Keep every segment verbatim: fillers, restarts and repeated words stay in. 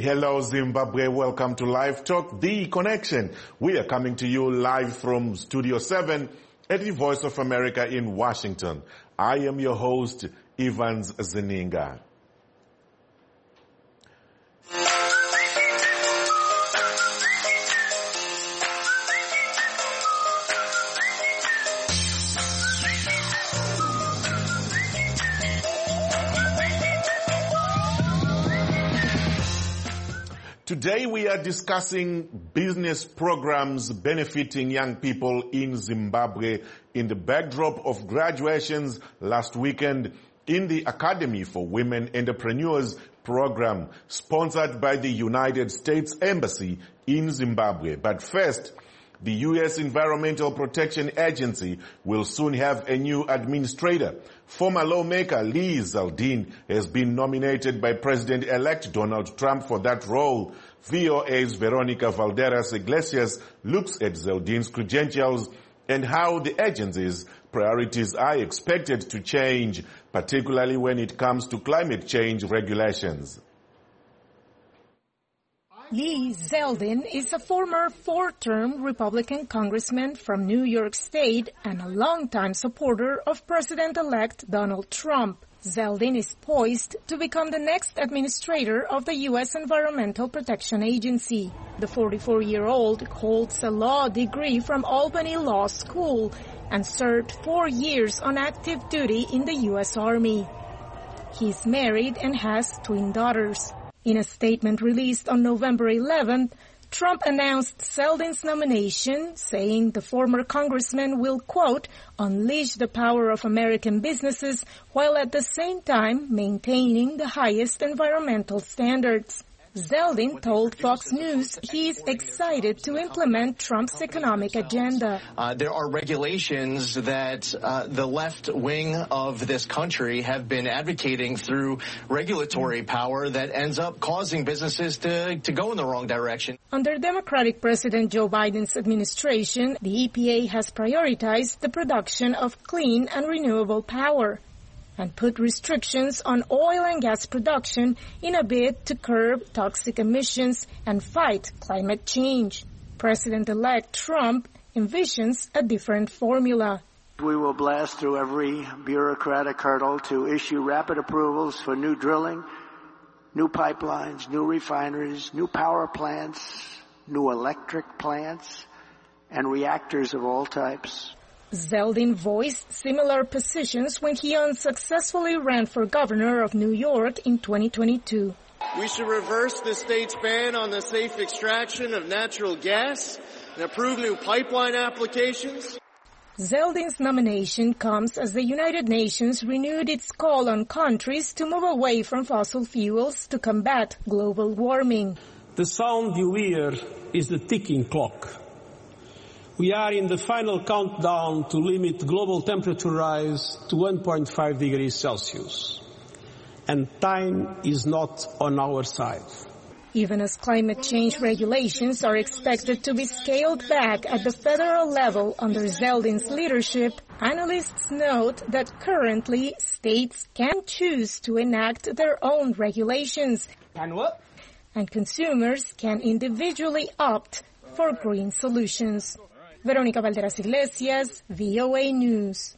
Hello Zimbabwe, welcome to Live Talk, The Connection. We are coming to you live from Studio seven at the Voice of America in Washington. I am your host, Evans Zeninga. Today we are discussing business programs benefiting young people in Zimbabwe in the backdrop of graduations last weekend in the Academy for Women Entrepreneurs program sponsored by the United States Embassy in Zimbabwe. But first, the U S Environmental Protection Agency will soon have a new administrator. Former lawmaker Lee Zeldin has been nominated by President-elect Donald Trump for that role. V O A's Veronica Valderas Iglesias looks at Zeldin's credentials and how the agency's priorities are expected to change, particularly when it comes to climate change regulations. Lee Zeldin is a former four-term Republican congressman from New York State and a longtime supporter of President-elect Donald Trump. Zeldin is poised to become the next administrator of the U S Environmental Protection Agency. The forty-four-year-old holds a law degree from Albany Law School and served four years on active duty in the U S Army. He's married and has twin daughters. In a statement released on November eleventh, Trump announced Zeldin's nomination, saying the former congressman will, quote, unleash the power of American businesses while at the same time maintaining the highest environmental standards. Zeldin told Fox News he is excited to implement Trump's economic agenda. Uh, there are regulations that uh, the left wing of this country have been advocating through regulatory power that ends up causing businesses to, to go in the wrong direction. Under Democratic President Joe Biden's administration, the E P A has prioritized the production of clean and renewable power and put restrictions on oil and gas production in a bid to curb toxic emissions and fight climate change. President-elect Trump envisions a different formula. We will blast through every bureaucratic hurdle to issue rapid approvals for new drilling, new pipelines, new refineries, new power plants, new electric plants, and reactors of all types. Zeldin voiced similar positions when he unsuccessfully ran for governor of New York in twenty twenty-two. We should reverse the state's ban on the safe extraction of natural gas and approve new pipeline applications. Zeldin's nomination comes as the United Nations renewed its call on countries to move away from fossil fuels to combat global warming. The sound you hear is the ticking clock. We are in the final countdown to limit global temperature rise to one point five degrees Celsius. And time is not on our side. Even as climate change regulations are expected to be scaled back at the federal level under Zeldin's leadership, analysts note that currently states can choose to enact their own regulations. And what? And consumers can individually opt for green solutions. Veronica Valderas Iglesias, V O A News.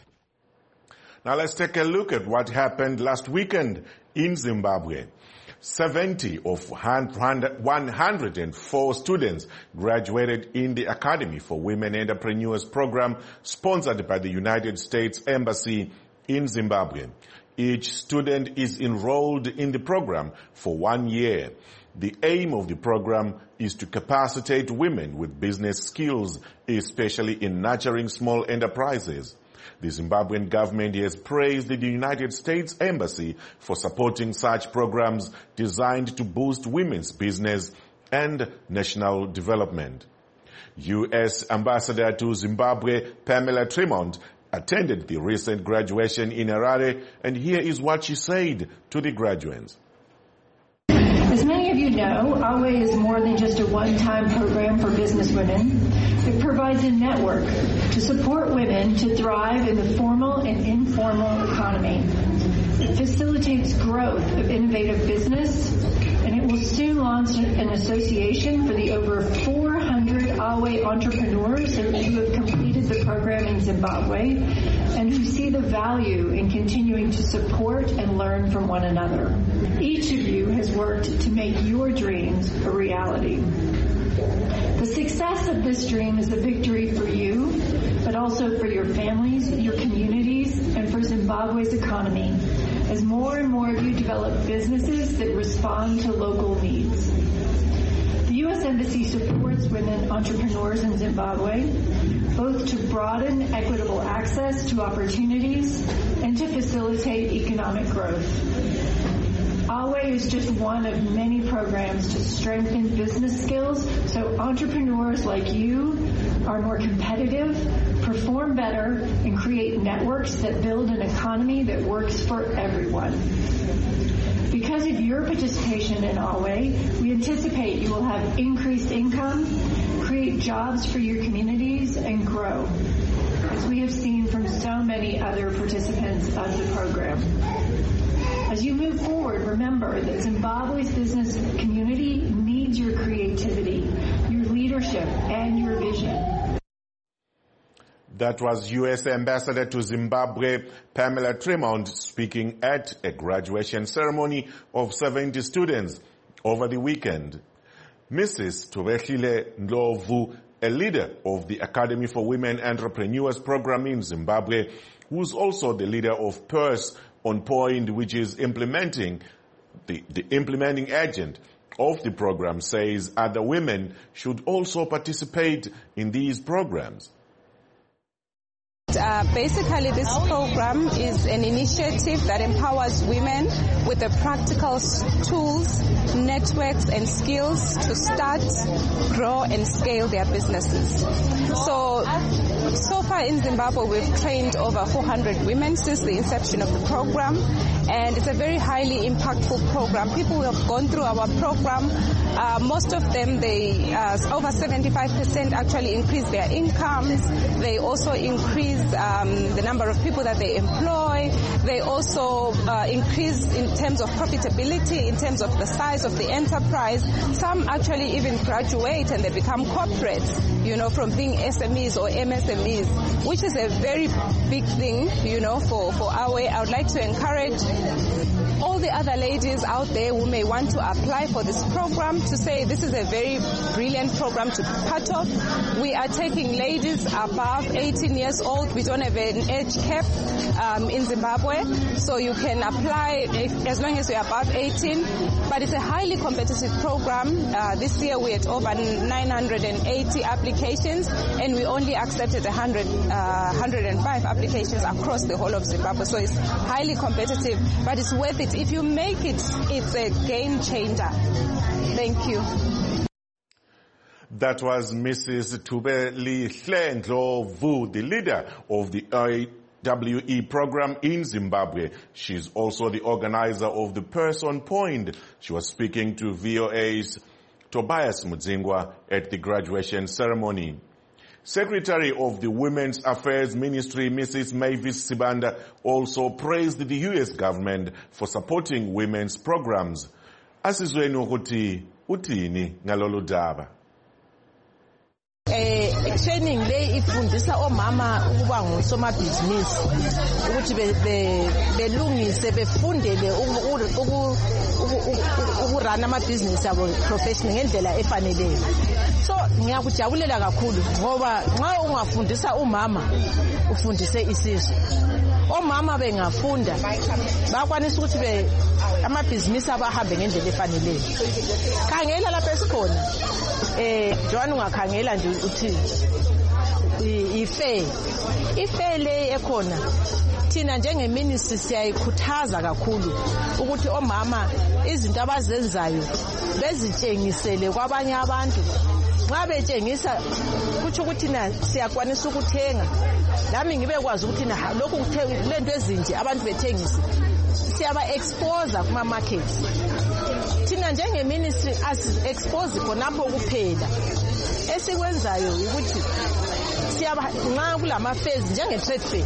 Now let's take a look at what happened last weekend in Zimbabwe. seventy of one hundred four students graduated in the Academy for Women Entrepreneurs program sponsored by the United States Embassy in Zimbabwe. Each student is enrolled in the program for one year. The aim of the program is to capacitate women with business skills, especially in nurturing small enterprises. The Zimbabwean government has praised the United States Embassy for supporting such programs designed to boost women's business and national development. U S Ambassador to Zimbabwe, Pamela Tremont, attended the recent graduation in Harare, and here is what she said to the graduates. As many of you know, AWE is more than just a one-time program for business women. It provides a network to support women to thrive in the formal and informal economy. It facilitates growth of innovative business, and it will soon launch an association for the over four hundred Awe entrepreneurs who have completed the program in Zimbabwe and who see the value in continuing to support and learn from one another. Each of you has worked to make your dreams a reality. The success of this dream is a victory for you, but also for your families, your communities, and for Zimbabwe's economy, as more and more of you develop businesses that respond to local needs. The U S Embassy supports women entrepreneurs in Zimbabwe, both to broaden equitable access to opportunities and to facilitate economic growth. Awe is just one of many programs to strengthen business skills so entrepreneurs like you are more competitive, perform better, and create networks that build an economy that works for everyone. Because of your participation in Awe, we anticipate you will have increased income, create jobs for your communities, and grow, as we have seen from so many other participants of the program. As you move forward, remember that Zimbabwe's business community needs your creativity, your leadership, and your vision. That was U S Ambassador to Zimbabwe, Pamela Tremont, speaking at a graduation ceremony of seventy students over the weekend. Missus Tuvehlile Ndlovu, a leader of the Academy for Women Entrepreneurs program in Zimbabwe, who's also the leader of PERS on Point, which is implementing the, the implementing agent of the program, says other women should also participate in these programs. Uh, basically, this program is an initiative that empowers women with the practical tools, networks, and skills to start, grow, and scale their businesses. So, so far in Zimbabwe, we've trained over four hundred women since the inception of the program, and it's a very highly impactful program. People who have gone through our program, uh, most of them, they uh, over seventy-five percent actually increase their incomes. They also increase Um, the number of people that they employ. They also uh, increase in terms of profitability, in terms of the size of the enterprise. Some actually even graduate and they become corporates, you know, from being S M Es or M S M Es, which is a very big thing, you know, for, for our way. I would like to encourage all the other ladies out there who may want to apply for this program to say this is a very brilliant program to be part of. We are taking ladies above eighteen years old. We don't have an age cap um, in Zimbabwe, so you can apply if, as long as you're above eighteen. But it's a highly competitive program. Uh, this year we had over nine hundred eighty applications, and we only accepted one hundred, uh, one hundred five applications across the whole of Zimbabwe. So it's highly competitive, but it's worth it. If you make it, it's a game changer. Thank you. That was Missus Tuvehlile Ndlovu, the leader of the A W E program in Zimbabwe. She's also the organizer of the PERS on Point. She was speaking to V O A's Tobias Mudzingwa at the graduation ceremony. Secretary of the Women's Affairs Ministry, Missus Mavis Sibanda, also praised the U S government for supporting women's programs. Asizweni ukuthi uthini ngalolu daba. Eh, training le ifundisa omama ukuba ngosomabhizinisi ukuthi belungise befundele ukurana amabhizinisi abo professional ngendlela efaneleyo. So ngiyakujabulela kakhulu ngoba nxa ungafundisa umama ufundise isizwe. Omama bengafunda bakwanisa ukuthi be amabhizinisi abahambe ngendlela efaneleyo. Khangela lapha esikhona eh Joan ungakhangela nje uthi ife ife le ekhona thina njenge ministry siyayikhuthaza kakhulu ukuthi omama izinto abazenzayo bezitshengisele kwabanye abantu. Nxa betshengisa kuthi ukuthi na siyakwanisa ukuthenga lami ngibe kwazi ukuthi na lokhu kuthenga lento ezinje abantu bethengisa siyaba expose kuma markets. Thina njenge ministry as expose khonapho kuphela esikwenzayo ukuthi siyaba nxa kulama fairs njenge trade fair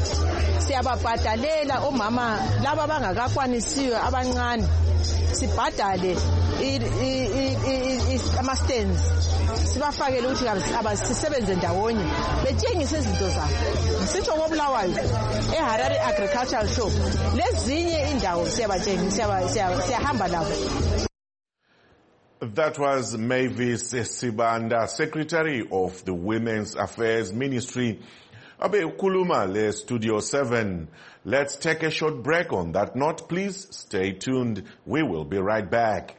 siyababhadalela omama laba abangakakwanisiyo abancane sibhadale ama-stands sibafakele ukuthi abasisebenze ndawonye betshengise izinto zabo sitsho ngobulawayo eHarare Agricultural Show lezinye indawo siyahamba labo. That was Mavis Sibanda, Secretary of the Women's Affairs Ministry. Abe Kuluma le Studio seven. Let's take a short break on that note. Please stay tuned. We will be right back.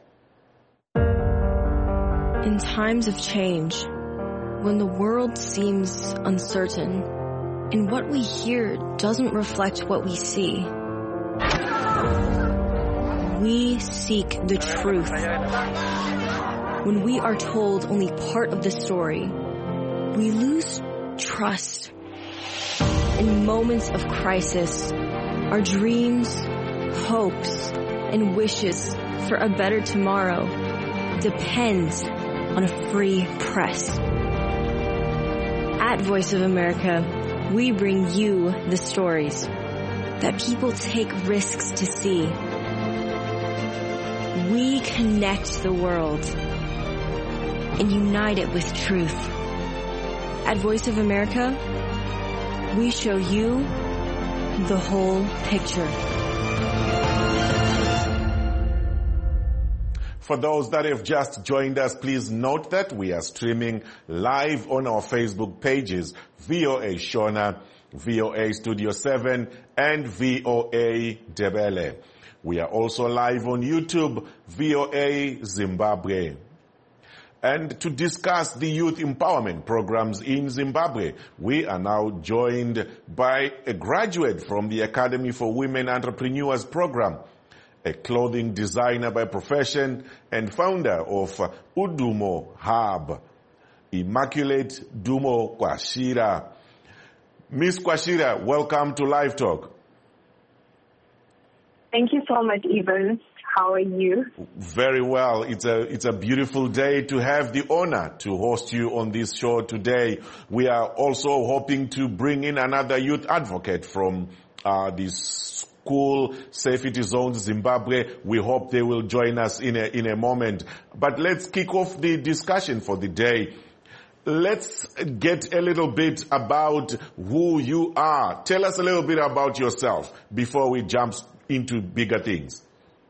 In times of change, when the world seems uncertain and what we hear doesn't reflect what we see, we seek the truth. When we are told only part of the story, we lose trust. In moments of crisis, our dreams, hopes, and wishes for a better tomorrow depend on a free press. At Voice of America, we bring you the stories that people take risks to see. We connect the world and unite it with truth. At Voice of America, we show you the whole picture. For those that have just joined us, please note that we are streaming live on our Facebook pages, V O A Shona, V O A Studio seven, and V O A Debele. We are also live on YouTube, V O A Zimbabwe. And to discuss the youth empowerment programs in Zimbabwe, we are now joined by a graduate from the Academy for Women Entrepreneurs program, a clothing designer by profession and founder of Udumo Hub, Immaculate Dumo Kwashira. Miss Kwashira, welcome to Live Talk. Thank you so much, Evan. How are you? Very well. It's a it's a beautiful day to have the honor to host you on this show today. We are also hoping to bring in another youth advocate from uh, the School Safety Zones Zimbabwe. We hope they will join us in a in a moment. But let's kick off the discussion for the day. Let's get a little bit about who you are. Tell us a little bit about yourself before we jump into bigger things.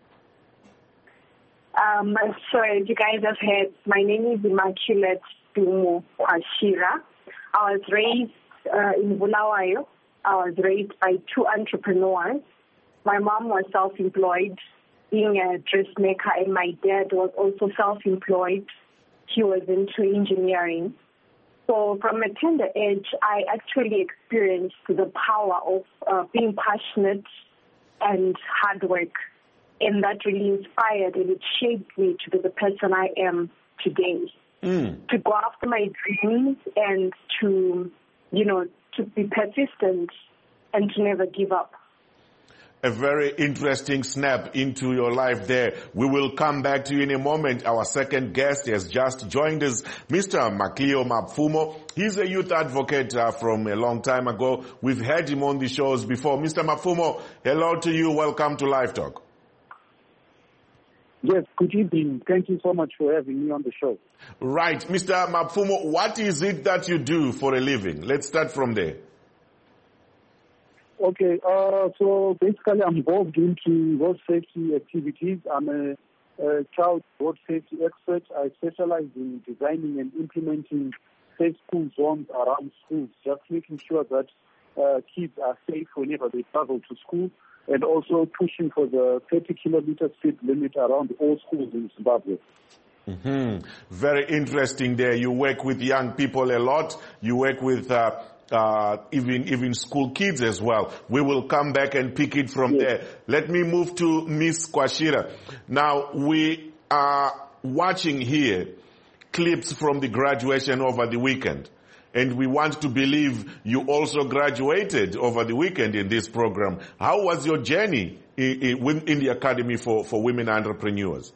Um, so as you guys have heard, my name is Immaculate Dumo Kwashira. I was raised uh, in Bulawayo. I was raised by two entrepreneurs. My mom was self-employed, being a dressmaker, and my dad was also self-employed. He was into engineering. So from a tender age, I actually experienced the power of uh, being passionate and hard work. And that really inspired and it shaped me to be the person I am today. Mm. To go after my dreams and to, you know, to be persistent and to never give up. A very interesting snap into your life there. We will come back to you in a moment. Our second guest has just joined us, Mister Maklio Mapfumo. He's a youth advocate uh, from a long time ago. We've had him on the shows before. Mister Mapfumo, hello to you. Welcome to Live Talk. Yes, good evening. Thank you so much for having me on the show. Right. Mister Mapfumo, what is it that you do for a living? Let's start from there. Okay, uh, so basically I'm involved into road safety activities. I'm a, a child road safety expert. I specialize in designing and implementing safe school zones around schools, just making sure that uh, kids are safe whenever they travel to school, and also pushing for the thirty kilometer speed limit around all schools in Zimbabwe. Mm-hmm. Very interesting there. You work with young people a lot. You work with uh, uh, even even school kids as well. We will come back and pick it from yes. there. Let me move to Miss Kwashira. Now, we are watching here clips from the graduation over the weekend. And we want to believe you also graduated over the weekend in this program. How was your journey in, in, in the Academy for, for Women Entrepreneurs?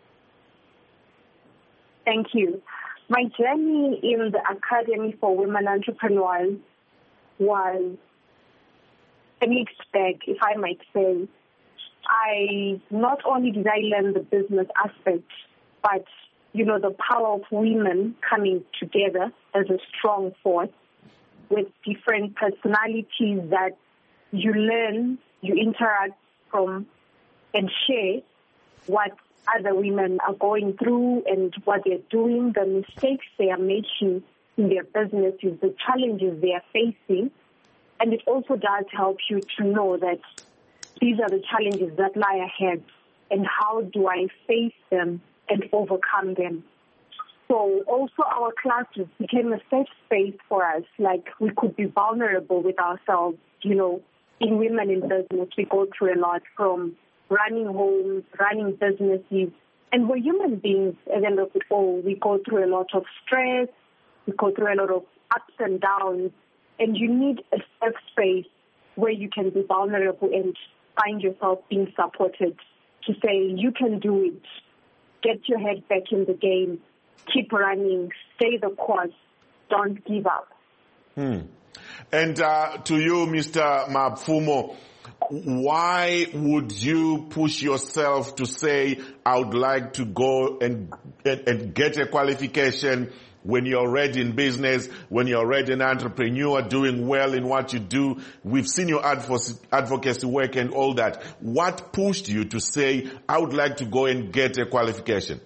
Thank you. My journey in the Academy for Women Entrepreneurs was a mixed bag, if I might say. I not only did I learn the business aspect but, you know, the power of women coming together as a strong force with different personalities that you learn, you interact from and share what other women are going through and what they're doing, the mistakes they are making in their businesses, the challenges they are facing. And it also does help you to know that these are the challenges that lie ahead and how do I face them and overcome them. So also our classes became a safe space for us. Like we could be vulnerable with ourselves. You know, in Women in Business, we go through a lot from running homes, running businesses, and we're human beings at the end of it all. We go through a lot of stress, we go through a lot of ups and downs, and you need a safe space where you can be vulnerable and find yourself being supported to say, you can do it, get your head back in the game, keep running, stay the course, don't give up. Hmm. And uh, to you, Mister Mapfumo, why would you push yourself to say, I would like to go and, and, and get a qualification when you're already in business, when you're already an entrepreneur, doing well in what you do? We've seen your advocacy work and all that. What pushed you to say, I would like to go and get a qualification?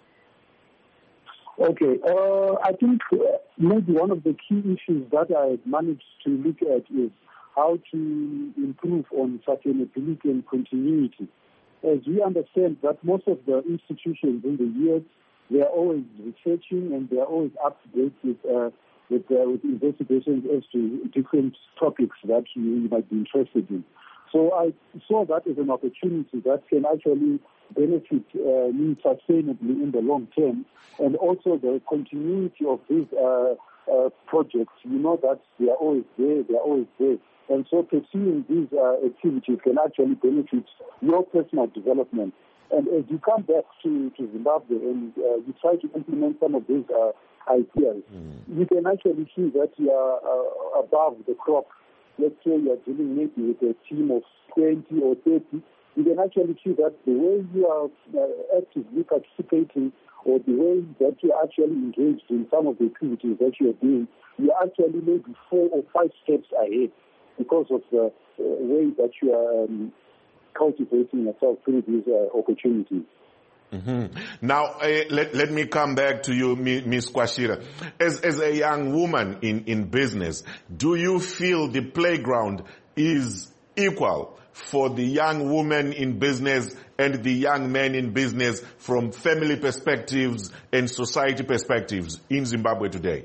Okay, uh, I think maybe one of the key issues that I managed to look at is how to improve on sustainability and continuity. As we understand that most of the institutions in the years, they are always researching and they are always up to date with, uh, with, uh, with investigations as to different topics that you, you might be interested in. So I saw that as an opportunity that can actually benefit uh, me sustainably in the long term, and also the continuity of these uh, uh, projects. You know that they are always there, they are always there. And so pursuing these uh, activities can actually benefit your personal development. And as you come back to, to Zimbabwe and uh, you try to implement some of these uh, ideas, mm. you can actually see that you are uh, above the crop. Let's say you are dealing maybe with a team of twenty or thirty. You can actually see that the way you are uh, actively participating or the way that you are actually engaged in some of the activities that you are doing, you are actually maybe four or five steps ahead because of the uh, way that you are um, cultivating yourself through these uh, opportunities. Mm-hmm. Now, uh, let, let me come back to you, Miz Kwashira. As, as a young woman in, in business, do you feel the playground is equal for the young woman in business and the young men in business from family perspectives and society perspectives in Zimbabwe today?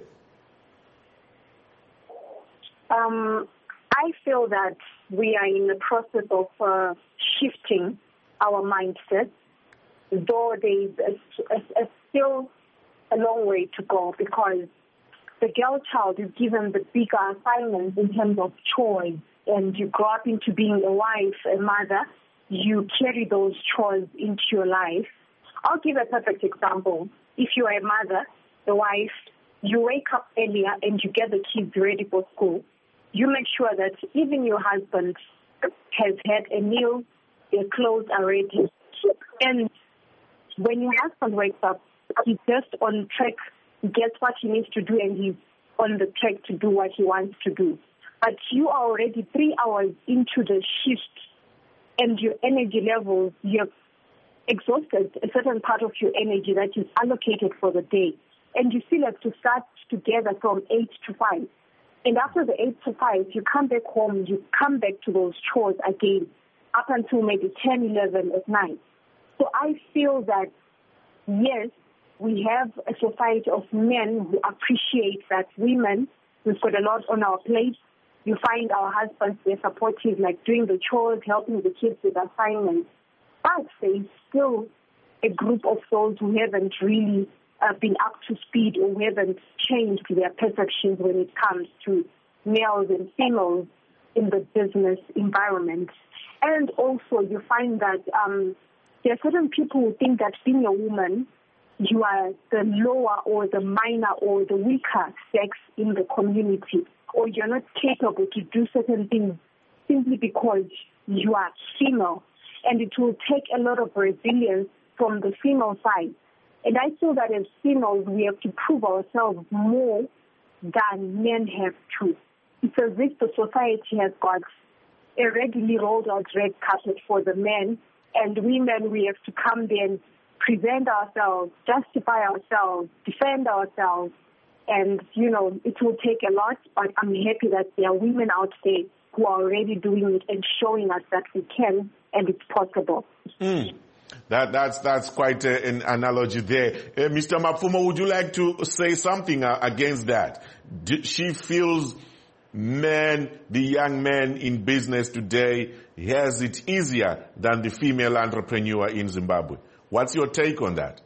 Um, I feel that we are in the process of uh, shifting our mindset, though there is a, a, a still a long way to go, because the girl child is given the bigger assignments in terms of chores, and you grow up into being a wife, a mother, you carry those chores into your life. I'll give a perfect example. If you are a mother, a wife, you wake up earlier and you get the kids ready for school. You make sure that even your husband has had a meal, their clothes are ready, and when your husband wakes up, he's just on track, gets what he needs to do, and he's on the track to do what he wants to do. But you are already three hours into the shift, and your energy levels, you're exhausted, a certain part of your energy that is allocated for the day. And you still have to start together from eight to five. And after the eight to five, you come back home, you come back to those chores again, up until maybe ten, eleven at night. So I feel that, yes, we have a society of men who appreciate that women, we've got a lot on our plate. You find our husbands, they're supportive, like doing the chores, helping the kids with assignments. But there's still a group of those who haven't really uh, been up to speed or who haven't changed their perceptions when it comes to males and females in the business environment. And also you find that um, there are certain people who think that being a woman, you are the lower or the minor or the weaker sex in the community, or you're not capable to do certain things simply because you are female. And it will take a lot of resilience from the female side And I feel that as females, we have to prove ourselves more than men have to. It's as if the society has got a readily rolled out red carpet for the men, and women, we have to come there and present ourselves, justify ourselves, defend ourselves. And, you know, it will take a lot, but I'm happy that there are women out there who are already doing it and showing us that we can and it's possible. Mm. That, that's that's quite a, an analogy there. Uh, Mister Mapfumo, would you like to say something uh, against that? Do, she feels men, the young man in business today, has it easier than the female entrepreneur in Zimbabwe. What's your take on that?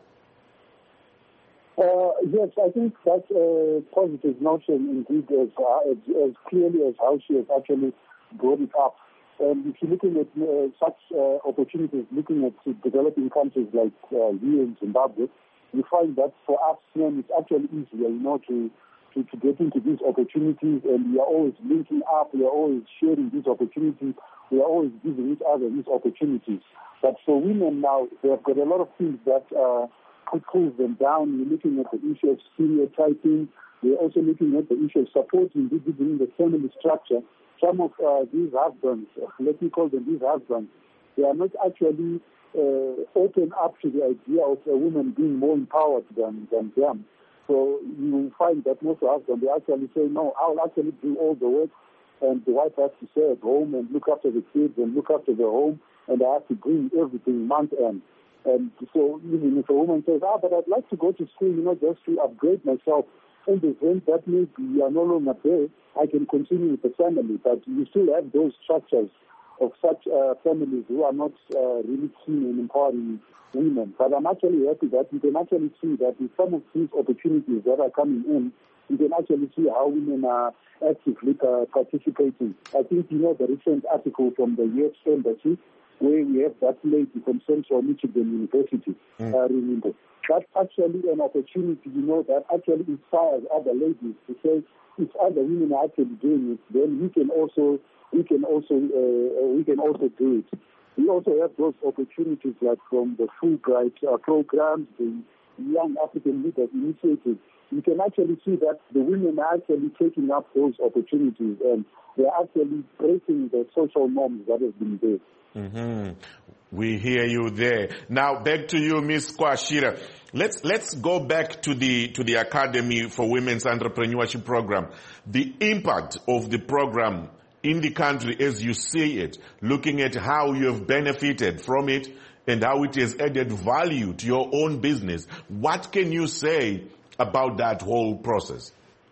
Uh, yes, I think that's a positive notion indeed, as, uh, as, as clearly as how she has actually brought it up. And if you're looking at uh, such uh, opportunities, looking at developing countries like uh, here in Zimbabwe, you find that for us men, it's actually easier, you know, to, to, to get into these opportunities, and we are always linking up, we are always sharing these opportunities, we are always giving each other these opportunities. But for women now, they've got a lot of things that uh, could pull them down. You're looking at the issue of stereotyping. We're also looking at the issue of supporting within the family structure. Some of uh, these husbands, let me call them these husbands, they are not actually uh, open up to the idea of a woman being more empowered than, than them. So you will find that most husbands, they actually say, no, I'll actually do all the work, and the wife has to stay at home and look after the kids and look after the home, and I have to bring everything month end. And so even if a woman says, ah, but I'd like to go to school, you know, just to upgrade myself, in the event that maybe you are no longer there, I can continue with the family. But you still have those structures of such uh, families who are not uh, really keen in empowering women. But I'm actually happy that you can actually see that with some of these opportunities that are coming in, you can actually see how women are actively uh, participating. I think you know the recent article from the U S Embassy, where we have that lady from Central Michigan University, mm. uh, remember. That's actually an opportunity, you know, that actually inspires other ladies to say, if other women are actually doing it, then we can also, we can also, uh, we can also do it. We also have those opportunities, like from the Fulbright uh, programs, the Young African Leaders Initiative. You can actually see that the women are actually taking up those opportunities, and they're actually breaking the social norms that have been there. Mm-hmm. We hear you there. Now back to you, Miz Kwashira. Let's let's go back to the to the Academy for Women's Entrepreneurship Program. The impact of the program in the country as you see it, looking at how you have benefited from it and how it has added value to your own business. What can you say about that whole process?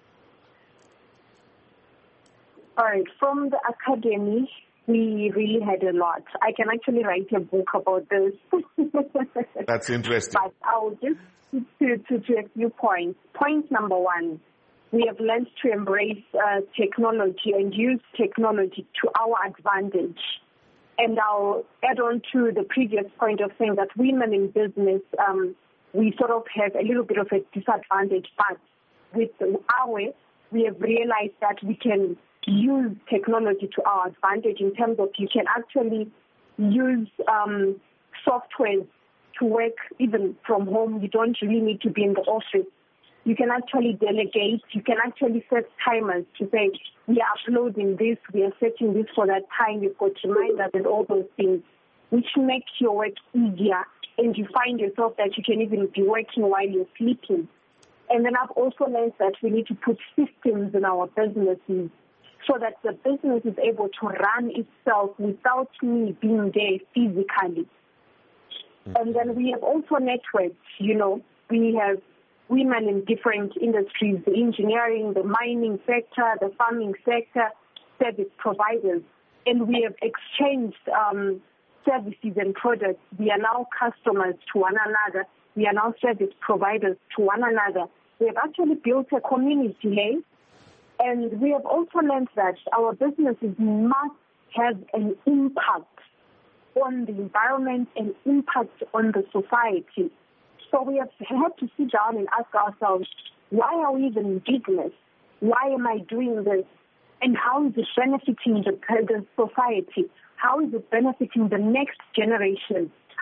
All right, from the Academy, we really had a lot. I can actually write a book about this. That's interesting. But I'll just to, to, to a few points. Point number one, we have learned to embrace uh, technology and use technology to our advantage. And I'll add on to the previous point of saying that women in business, um, we sort of have a little bit of a disadvantage. But with our, we have realized that we can use technology to our advantage in terms of you can actually use um, software to work even from home. You don't really need to be in the office. You can actually delegate. You can actually set timers to say, we are uploading this, we are setting this for that time. You've got reminders and all those things, which make your work easier. And you find yourself that you can even be working while you're sleeping. And then I've also learned that we need to put systems in our businesses so that the business is able to run itself without me being there physically. Mm-hmm. And then we have also networks, you know. We have women in different industries, the engineering, the mining sector, the farming sector, service providers. And we have exchanged um, services and products. We are now customers to one another. We are now service providers to one another. We have actually built a community, hey? And we have also learned that our businesses must have an impact on the environment and impact on the society. So we have had to sit down and ask ourselves, why are we even in business? Why am I doing this? And how is it benefiting the, the society? How is it benefiting the next generation?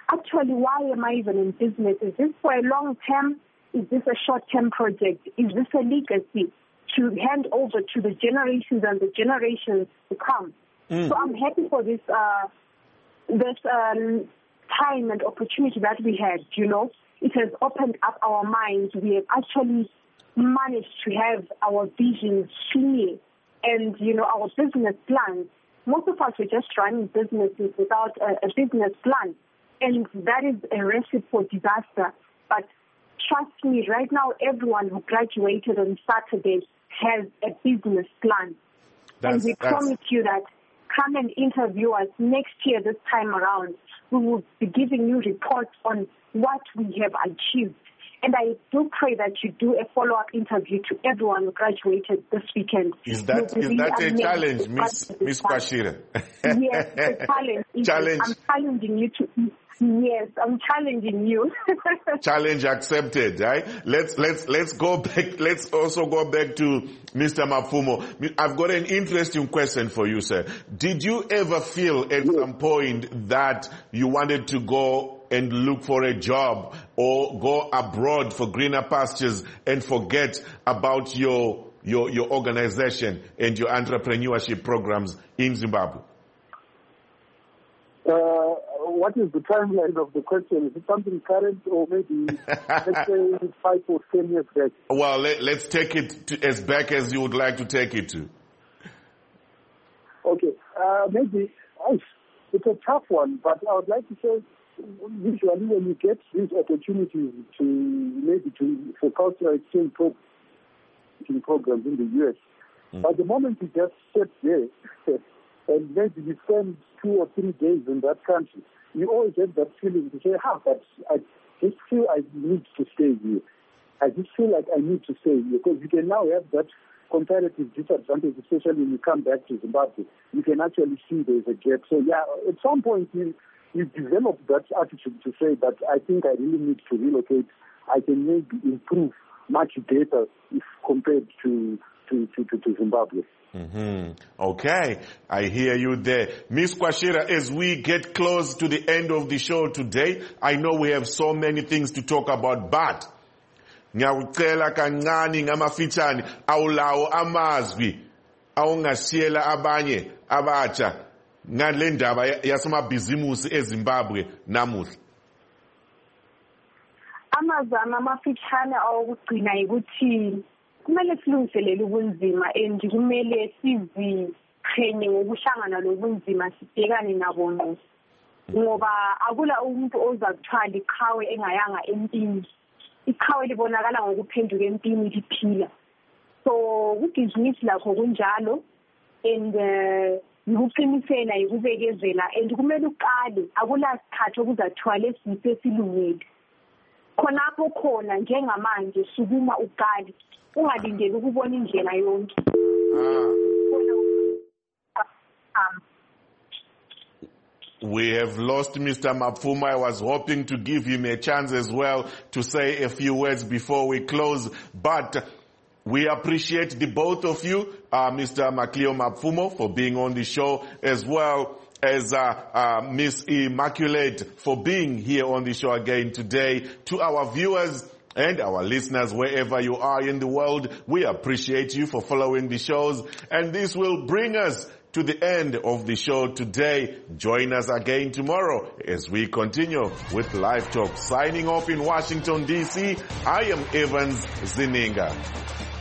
actually, why am I even in business? Is this for a long term? Is this a short term project? Is this a legacy to hand over to the generations and the generations to come? Mm. So I'm happy for this uh, this um, time and opportunity that we had, you know. It has opened up our minds. We have actually managed to have our visions clear and, you know, our business plans. Most of us are just running businesses without a, a business plan, and that is a recipe for disaster. But trust me, right now, everyone who graduated on Saturday has a business plan. That's, and we promise you that come and interview us next year this time around. We will be giving you reports on what we have achieved. And I do pray that you do a follow-up interview to everyone who graduated this weekend. Is that, is really that a challenge, Miss Miss Kwashira? Yes, a challenge. Challenge. I'm challenging you to... Yes, I'm challenging you. Challenge accepted, right? Let's let's let's go back. Let's also go back to Mister Mapfumo. I've got an interesting question for you, sir. Did you ever feel at some point that you wanted to go and look for a job or go abroad for greener pastures and forget about your your your organization and your entrepreneurship programs in Zimbabwe? Uh, what is the timeline of the question? Is it something current or maybe, let's say, five or ten years back? Well, let, let's take it to, as back as you would like to take it to. Okay. Uh, maybe, it's a tough one, but I would like to say, usually when you get these opportunities to, maybe to, for cultural exchange programs in the U S, mm. But the moment you just sit there, and maybe you spend two or three days in that country, you always have that feeling to say, ah, but I just feel I need to stay here. I just feel like I need to stay here because you can now have that comparative disadvantage, especially when you come back to Zimbabwe. You can actually see there's a gap. So yeah, at some point you, you develop that attitude to say that I think I really need to relocate. I can maybe improve much better if compared to, to, to, to, to Zimbabwe. Mm-hmm. Okay, I hear you there. Miss Kwashira, as we get close to the end of the show today, I know we have so many things to talk about, but ngiyacela kancane ngamafitshane awulawo amazwi awungasiyela abanye abatsha ngale ndaba yasemabhizimusi eZimbabwe namuhla. Amazama amafitshane awokugcina ukuthi kumele silungiselele ubunzima and kumele siziqhenye ngokuhlangana lobunzima sibhekane nabo ngqo ngoba akula umuntu ozakuthwala iqhawe engayanga empini. Iqhawe libonakala ngokuphenduka empini liphila. So ubhizinisi lakho kunjalo and ukuqinisela ukubekezela and kumele uqale akula sikhathi okuzathwala esiphe esilungile. Khonapho khona njengamanje sukuma uqale. Ungalindeli ukubona indlela yonke. We have lost Mister Mapfumo. I was hoping to give him a chance as well to say a few words before we close, but we appreciate the both of you, uh, Mister Macleo Mapfumo, for being on the show, as well as uh, uh, Miss Immaculate for being here on the show again today. To our viewers and our listeners, wherever you are in the world, we appreciate you for following the shows. And this will bring us to the end of the show today. Join us again tomorrow as we continue with Live Talk. Signing off in Washington, D C, I am Evans Zininga.